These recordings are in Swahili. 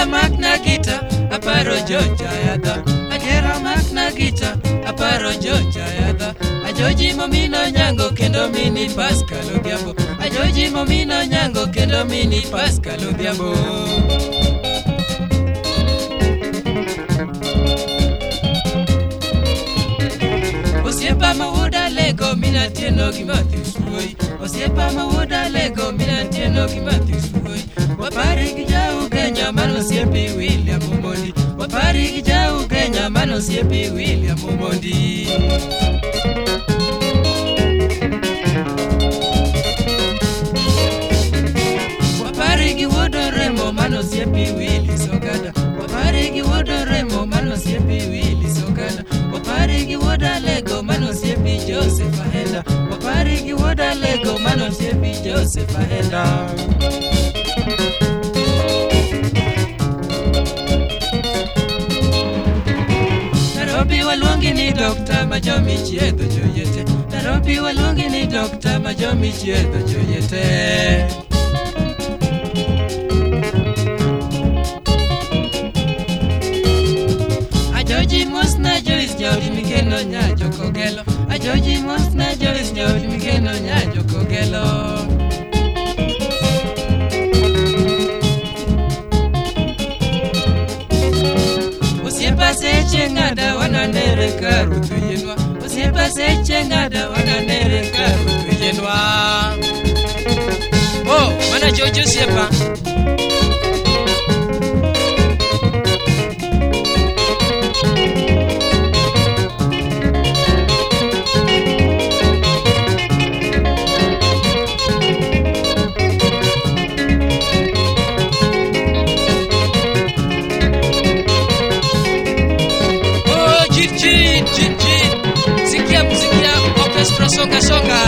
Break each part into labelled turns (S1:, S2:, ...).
S1: Ajera makna gita aparo joja yada. Ajera makna gita aparo joja yada. Ajoji momino nyango kendo mini Pascal Odhiambo. Ajoji momino nyango kendo mini Pascal Odhiambo. Osiepa mawuoda lego mina tieno gimathis wuoi. Osiepa mawuoda lego mina tieno gimathis wuoi. Wapari gi jau Kenya mano siepi William Omondi. Wapari gi jau Kenya mano siepi William Omondi. Wapari gi wuodo remo mano siepi Willy Sogada. Wapari gi wuodo remo mano siepi Willy Sogada. Wapari gi wuoda lego mano siepi Joseph Ahenda. Wapari gi wuoda lego mano siepi Joseph Ahenda. Nairobi waluongi ni Dr. Majomi chiedho joyete. Nairobi waluongi ni Dr. Majomi chiedho joyete. Ajoji mosna Joyce Nyauri mikeno nyajo kogelo. Ajoji mosna Joyce Nyauri mikeno nyajo kogelo. Osiepa seche ngada wananere karutu yenwa. Osiepa seche ngada wananere karutu yenwa. Oh, mana Jojo Osiepa. Sikia orchestra songa songa.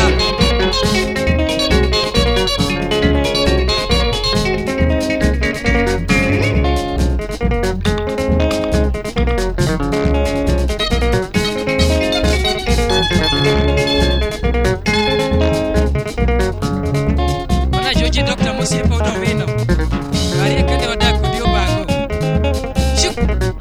S1: Mana Joji Dr. Musiepa udowino. Kari kende wadako dio bango. Shuk.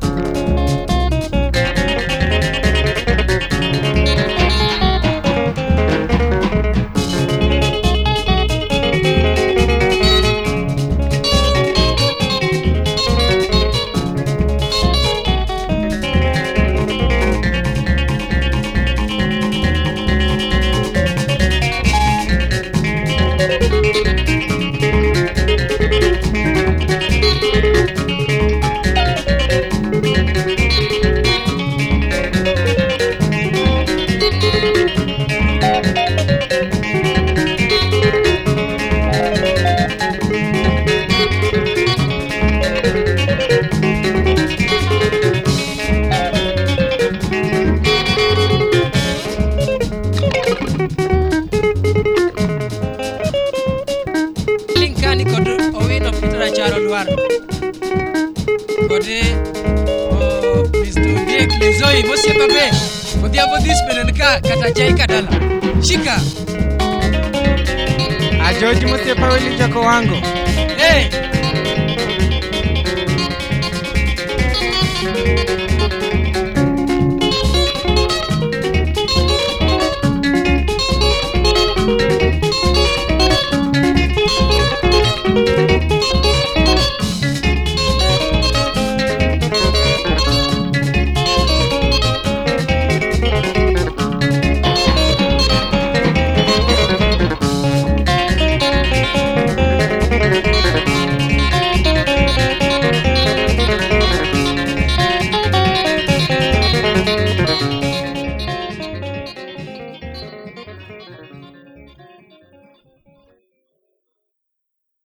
S1: Zoi Osiepa be Odhiambo this menenka kata jai kadala shika
S2: Ajoji Osiepa wili chako wango.
S1: Hey